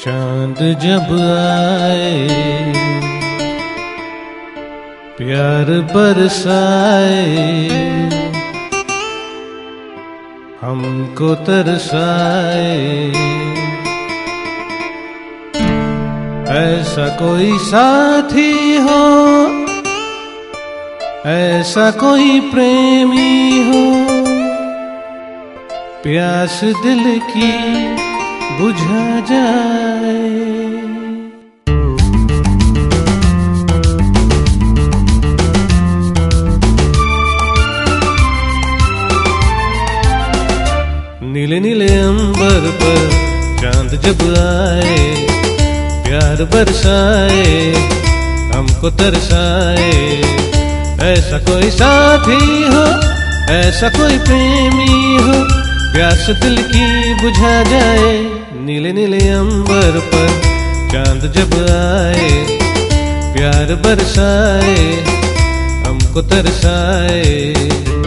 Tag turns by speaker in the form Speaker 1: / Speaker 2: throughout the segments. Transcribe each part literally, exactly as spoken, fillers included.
Speaker 1: चांद जब आए प्यार बरसाए, हमको तरसाए। ऐसा कोई साथी हो, ऐसा कोई प्रेमी हो, प्यास दिल की बुझा जाए। नीले नीले अंबर पर चांद जब आए, प्यार बरसाए, हमको तरसाए। ऐसा कोई साथी हो, ऐसा कोई प्रेमी हो, प्यास दिल की बुझा जाए। नीले नीले अंबर पर चांद जब आए, प्यार बरसाए, हमको तरसाए।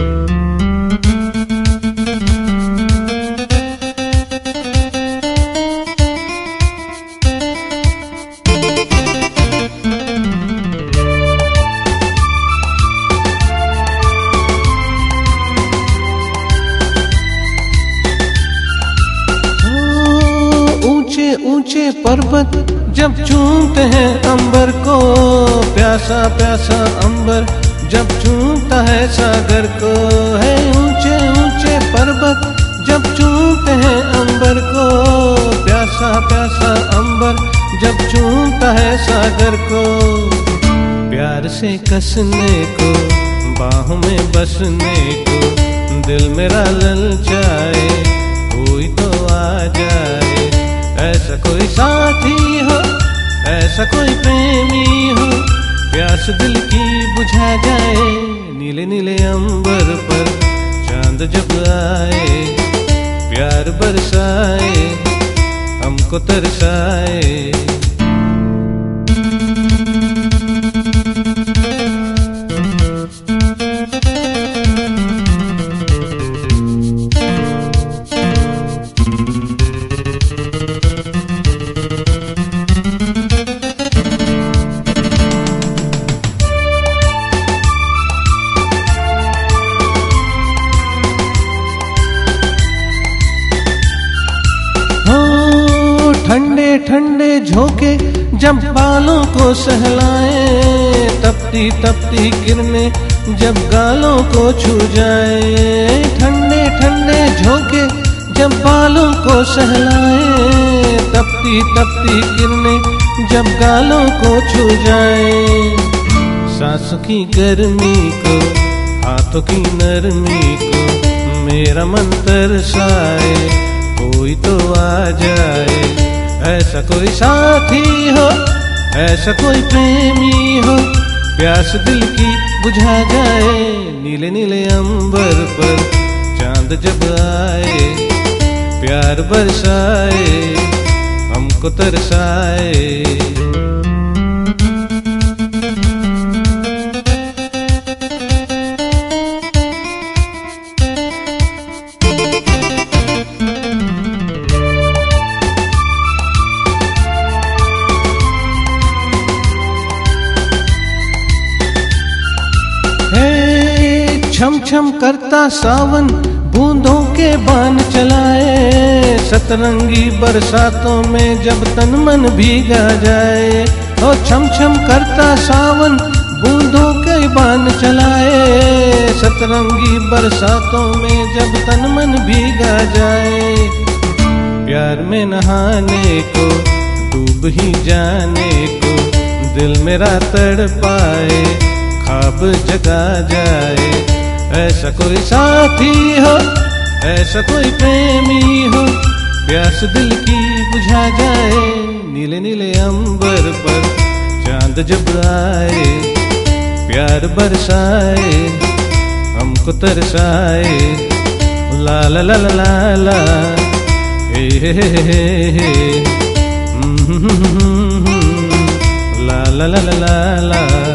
Speaker 1: ऊंचे पर्वत जब चूमते हैं अंबर को, प्यासा प्यासा अंबर जब चूमता है सागर को। है ऊंचे ऊंचे पर्वत जब चूमते हैं अंबर को, प्यासा प्यासा अंबर जब चूमता है सागर को। प्यार से कसने को, बाहों में बसने को, दिल मेरा ललचाए, कोई तो आ जाए। ऐसा कोई साथी हो, ऐसा कोई प्रेमी हो, प्यास दिल की बुझा जाए। नीले नीले अंबर पर चांद जब आए, प्यार बरसाए, हमको तरसाए। ठंडे ठंडे झोंके जब बालों को सहलाए, तपती तपती किरणें जब गालों को छू जाए। ठंडे ठंडे झोंके जब बालों को सहलाए, तपती तपती किरणें जब गालों को छू जाए। सांसों की गर्मी को, हाथों की नरमी को, मेरा मन तरसाए, कोई तो आ जाए। ऐसा कोई साथी हो, ऐसा कोई प्रेमी हो, प्यास दिल की बुझा जाए। नीले नीले अंबर पर चांद जब आए, प्यार बरसाए, हमको तरसाए। छम छम करता सावन बूंदों के बान चलाए, सतरंगी बरसातों में जब तन मन भीगा जाए। ओ छम छम करता सावन बूंदों के बान चलाए, सतरंगी बरसातों में जब तन मन भीगा जाए। प्यार में नहाने को, डूब ही जाने को, दिल मेरा तड़पाए, ख्वाब जगा जाए। ऐसा कोई साथी हो, ऐसा कोई प्रेमी हो, प्यास दिल की बुझा जाए। नीले नीले अंबर पर चांद जब आए, प्यार बरसाए, हमको तरसाए। ला ला ला ला ला ला, हे हे हे हे हे, ला ला ला ला ला ला।